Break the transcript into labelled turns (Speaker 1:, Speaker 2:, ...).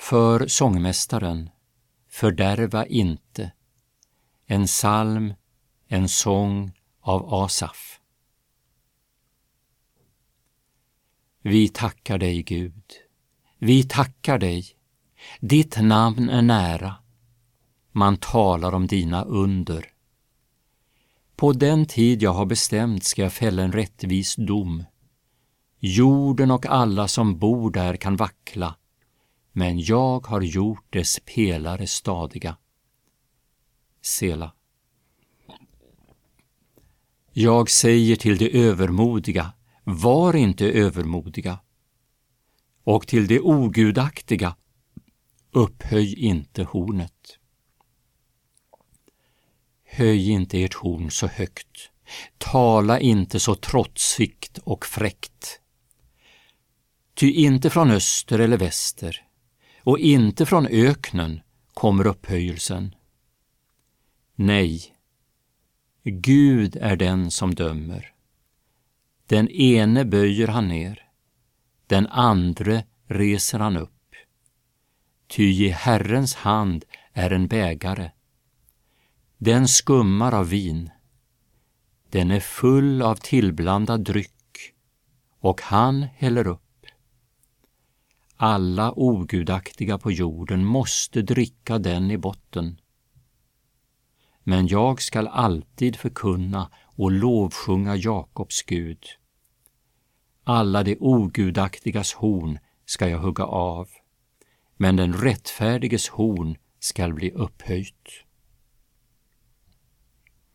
Speaker 1: För sångmästaren, fördärva inte. En psalm, en sång av Asaf. Vi tackar dig, Gud. Vi tackar dig. Ditt namn är nära. Man talar om dina under. På den tid jag har bestämt ska jag fälla en rättvis dom. Jorden och alla som bor där kan vackla, men jag har gjort dess pelare stadiga. Sela. Jag säger till de övermodiga, var inte övermodiga. Och till de ogudaktiga, upphöj inte hornet. Höj inte ert horn så högt, tala inte så trotsigt och fräckt. Ty inte från öster eller väster, och inte från öknen kommer upphöjelsen. Nej, Gud är den som dömer. Den ene böjer han ner, den andre reser han upp. Ty i Herrens hand är en bägare. Den skummar av vin. Den är full av tillblandad dryck, och han häller upp. Alla ogudaktiga på jorden måste dricka den i botten. Men jag skall alltid förkunna och lovsjunga Jakobs Gud. Alla de ogudaktigas horn ska jag hugga av, men den rättfärdiges horn skall bli upphöjt.